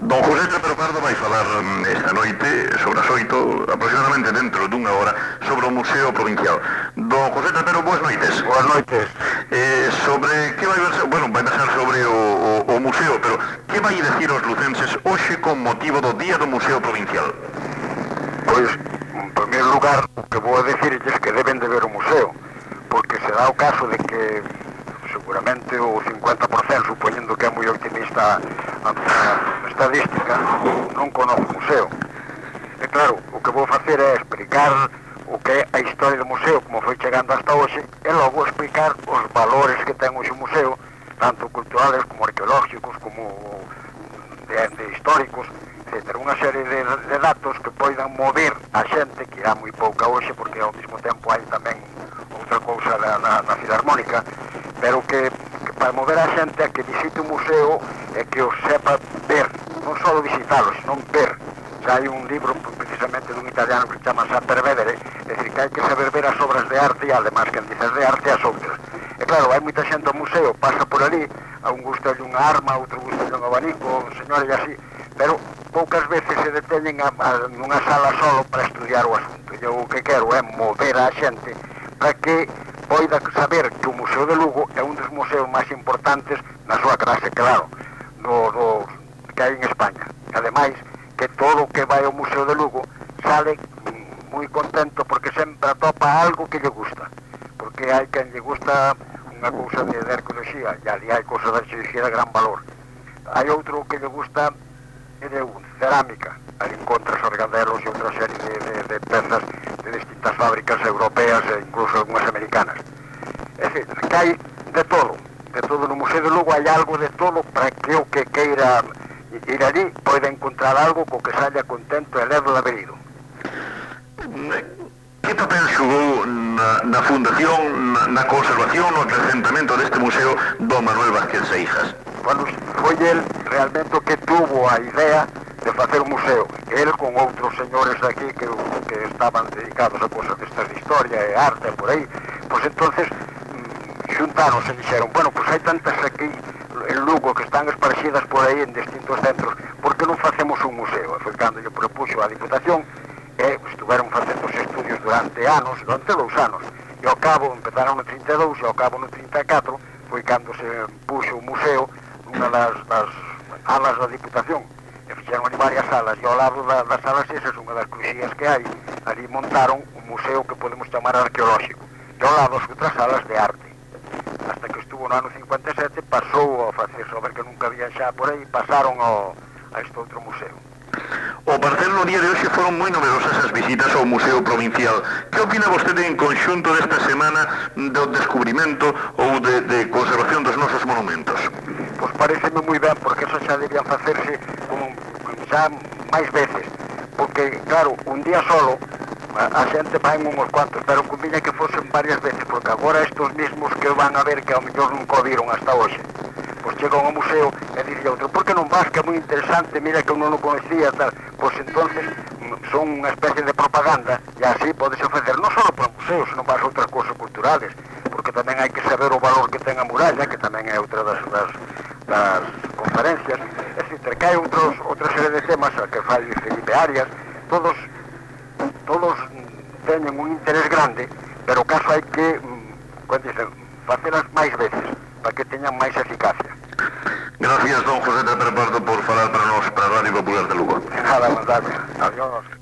Don José Trapero Pardo vai falar esta noite, sobre as 8, aproximadamente dentro dunha hora, sobre o Museo Provincial. Don José Trapero, boas noites. Boas noites. Sobre que vai ver, bueno, vai pasar sobre o museo, pero que vai dicir os lucenses hoxe con motivo do Día do Museo Provincial? Pois, en primeiro lugar, o que vou a decirles que deben de ver o museo, porque se dá o caso de que seguramente o 50%, supoñendo que é moi optimista a estadística, non conoce o museo. E claro, o que vou facer é explicar o que é a historia do museo, como foi chegando hasta hoxe, e logo explicar os valores que ten hoxe o museo, tanto culturales como arqueológicos, como de históricos, etc. Unha serie de datos que poidan mover a xente, que irá moi pouca hoxe, porque ao mesmo tempo hai tamén outra cousa na Filarmónica, pero que para mover a xente a que visite o museo e que os sepa ver, non só visitalo, senón ver. Xa hai un libro precisamente dun italiano que se chama Sappervedere, é dicir, que hai que saber ver as obras de arte e además que dices de arte as outras. E claro, hai moita xente ao museo, pasa por ali, a un gusta unha arma, a outro gusta un abanico, un señor e así, pero poucas veces se deteñen nunha sala solo para estudiar o asunto. Eu o que quero é mover a xente para que poida saber que o Museo de Lugo é un dos museos máis importantes na súa clase, claro, que hai en España. Ademais, que todo o que vai ao Museo de Lugo sale moi contento porque sempre atopa algo que lle gusta, porque hai quen lle gusta unha cousa de arqueoloxía e ali hai cousas de arqueoloxía de gran valor. Hai outro que lle gusta de cerámica, ali encontras orgadelos e outra serie de pezas de distintas fábricas europeas e incluso algunhas americanas. É dicir, que hai de todo no Museo de Lugo hai algo de todo para que o que queira ir ali poida encontrar algo co que saia contento e ledo laberido. Que papel xugou na fundación, na conservación, no acrecentamento deste museo do Manuel Vázquez Seijas? Bueno, foi el realmente o que tuvo a idea de facer un museo. El con outros señores aquí que estaban dedicados a cosas destas de historia e arte por aí, pois entonces xuntáronse e dixeron, bueno, pois hai tantas aquí en Lugo que están esparxidas por aí en distintos centros, por que non facemos un museo? E foi cando lle propuxo a Diputación e estuveron facendo os estudios durante 2 anos, e ao cabo empezaron no 32 e ao cabo no 34 foi cando se puxo o museo nunha das alas da Diputación, e fixeron ali varias salas, e ao lado das salas esas, unha das cruxías que hai, ali montaron un museo que podemos chamar arqueolóxico, e ao lado as outras salas de arte, hasta que estuvo no ano 57, pasou a facer sobre que nunca había xa por aí, pasaron a este outro museo. O parecer no día de hoxe foron moi numerosas as visitas ao Museo Provincial. Que opina vostede en conxunto desta semana do descubrimento ou de conservación dos nosos monumentos? Pois pareceme moi ben, porque eso xa debían facerse como xa máis veces, porque claro, un día solo a xente vai uns cuantos, pero conviña que fosen varias veces, porque agora estos mismos que van a ver que ao mellor nunca o viron hasta hoxe, pois chegan ao museo e dicen outro, por que non vas, que é moi interesante, mira que eu non o conocía, tal. Pois entonces son unha especie de propaganda e así podes ofrecer non só para o museo, senón para outras cousas culturales, porque tamén hai que saber o valor que ten a muralla, que tamén é outra das conferencias, etc. Que hai outra serie de temas que fai Felipe Arias, todos teñen un interés grande, pero o caso hai que, facelas máis veces, para que teñan máis eficacia. Gracias, don José Trapero Pardo, por falar para nós, para a Radio Popular de Lugo. Nada, mandade. Adiós.